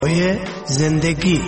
زندگی.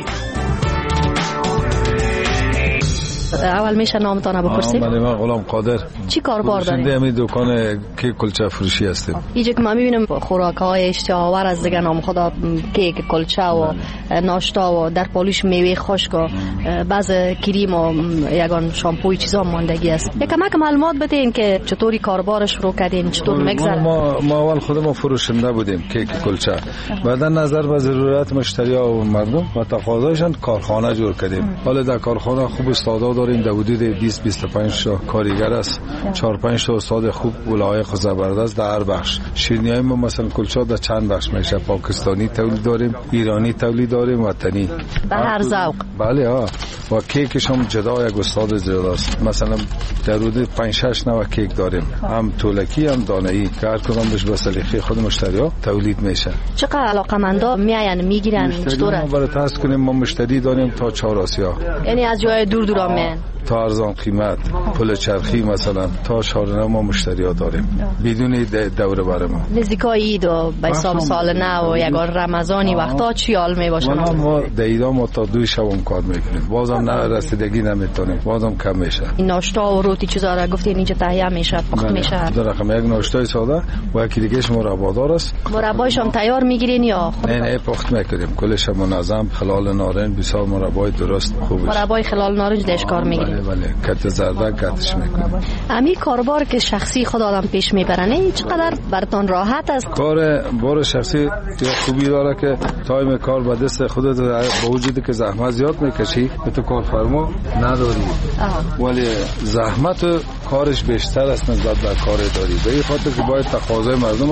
اول میشه نامتان بپرسیم؟ من غلام قادر. چی کاربار دارید؟ همین دکان کیک کلچه فروشی هستیم. اینجا که ما میبینیم خوراک‌های اشتهاور از دیگه نام خدا کیک کلچه و ناشتا و در پالیش میوه خشک و بعض کریم و یگان شامپوی چیزا ماندگی است. یک معلومات بدین که چطوری کاربارش شروع کردین، چطور میگذره؟ ما اول خودمون فروشنده بودیم کیک کلچه. بعدا نظر به ضرورت مشتری‌ها و مردم و تقاضایشان کارخانه جور کردیم. حالا در کارخانه خوب استادا داریم، در حدود 20-25 تا کارگر است، 4-5 تا استاد خوب ولایق و زبردست در هر بخش. شیرینی‌های ما مثلا کلچه در چند بخش میشه، پاکستانی تولید داریم، ایرانی تولید داریم، وطنی. به هر ذوق. بله ها. و کیکش هم جدا یک استاد زیاد است. مثلا در حدود 5-6 نوع کیک داریم، هم طولکی هم دانه‌ای که هر کدام بهش به سلیقه خود مشتری‌ها تولید میشه. چقدر علاقه‌مندا میاین میگیرن؟ چطوره؟ برای تست کنیم ما مشتری داریم تا 4 آسیا، یعنی از جای دور دور میان تا ارزان قیمت، پل چرخی مثلا تا شارنه ما مشتری ها داریم بدون دوره بر ما. نزدیکای عید و به حساب سال نو و یگان رمضانی وقتا چی حال می باشه؟ ما دیدا ما تا 2 شب کار میکنیم، بازم نه رسیدگی نمیتونیم، بازم کم میشه. این ناشتا و روتی چیزا را گفتین اینجا تهیه میشه، پخت میشه؟ در رقم یک ناشتای ساده و یکی دیگه مربادار است. مربایش هم تیار میگیرین یا خود؟ نه پخت میکنیم، کلش منظم، خلال نارنج بسیار مربای درست خوبه. مربای خلال نارنج دش کار میگیرین؟ بله کت زرده کتش میکنیم. امی کاربار که شخصی خود آدم پیش میبرن چقدر براتون راحت است؟ بار شخصی یا خوبی داره که تایم کار به دست خودت، با وجودی که زحمت زیاد میکشی به تو کارفرما نداری، ولی زحمت کارش بیشتر است نسبت به کار داری. به این خاطر که باید تقاضای مردم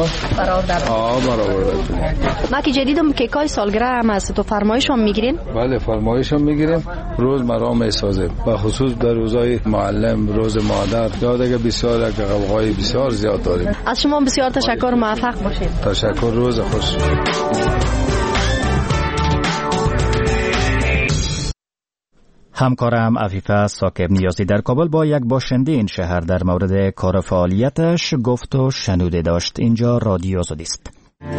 برابر کنی. ما که جدیدم کیکای سالگرد هم است، تو فرمایش هم میگیرین؟ بله فرمایش هم میگیریم، روز مرا میسازیم، به خصوص در روزهای معلم، روز مادر یا دیگه بسیار قوقای بسیار زیاد داریم. از شما بسیار تشکر، موفق باشید. تشکر، روز خوش. همکارم عفیفه ثاقب نیازی در کابل با یک باشنده این شهر در مورد کار فعالیتش گفت و شنوده داشت. اینجا رادیو آزادی است.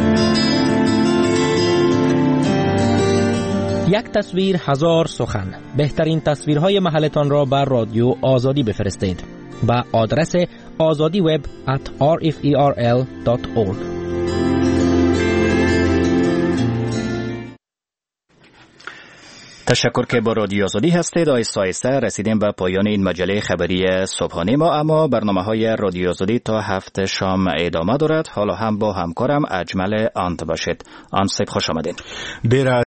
یک تصویر هزار سخن. بهترین تصویرهای محلتان را بر رادیو آزادی بفرستید با آدرس azadiweb@rferl.org. تشکر که با رادیو آزادی هستید. آیسته رسیدیم به پایان این مجله خبری صبحانه ما، اما برنامه‌های رادیو آزادی تا 7 شام ادامه دارد. حالا هم با همکارم اجمل آنت باشید. آن خوش آمدید.